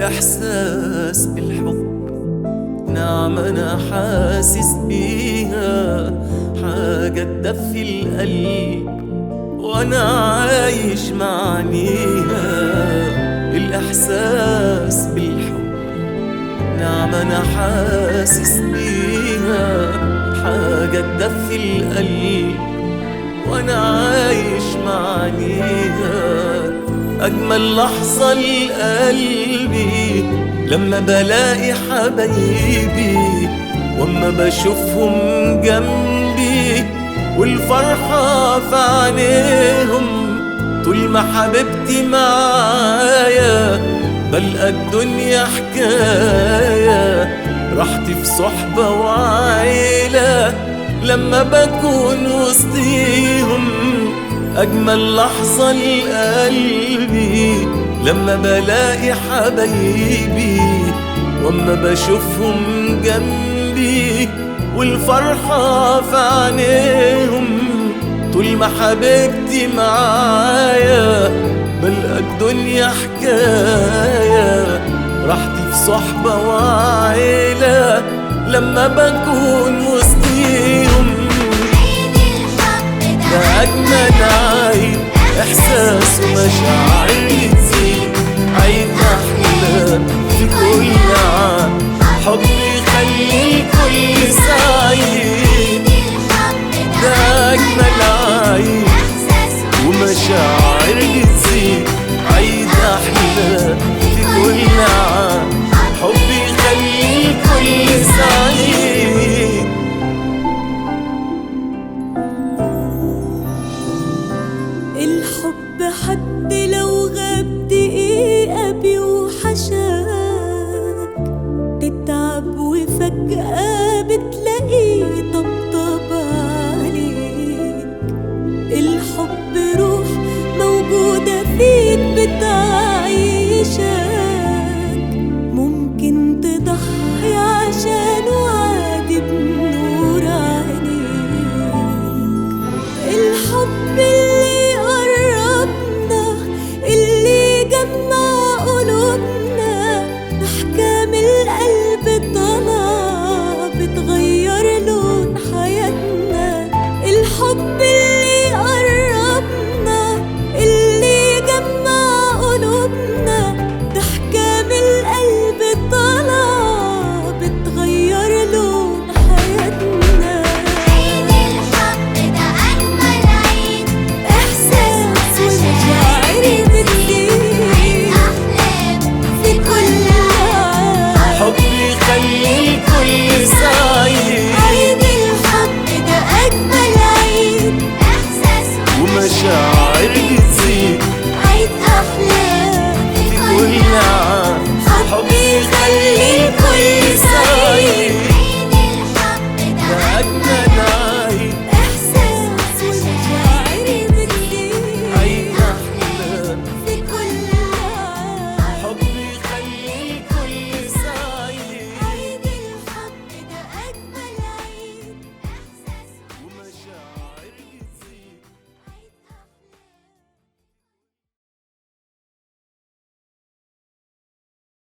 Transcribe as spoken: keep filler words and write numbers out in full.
الإحساس بالحب نعمة أنا حاسس بيها، حاجة تدفي القلب وأنا عايش معنيها. الإحساس بالحب نعمة أنا حاسس بيها، حاجة تدفي القلب وأنا عايش معنيها. أجمل لحظة لقلبي لما بلاقي حبايبي وأما بشوفهم جنبي والفرحة في عينيهم. طول ما حبيبتي معايا بلقى الدنيا حكاية، راحتي في صحبة وعيلة لما بكون وسطيهم. أجمل لحظة لقلبي لما بلاقي حبايبي وأما بشوفهم جنبي والفرحة في عينيهم. طول ما حبيبتي معايا بلقى الدنيا حكاية، راحتي في صحبة وعيلة لما بكون وسطيهم. ده أجمل عيد إحساس ومشاعر تزيد، عيد أحلى في كل عام، حب يخلي الكل سعيد. ده أجمل عيد ومشاعر تزيد، عيد أحلى في كل عام، حب يخلي الكل سعيد. الحب حتى لو غاب دقيقة بيوحشك، تتعب وفجأة بتلاقيه طبطب عليك. الحب روح موجودة فيك بتعيشك، ممكن تضحي عشانه عادي بنور عينيك. الحب اللي قربنا اللي جمع قلوبنا، أحكام القلب طالعة بتغير لون حياتنا. الحب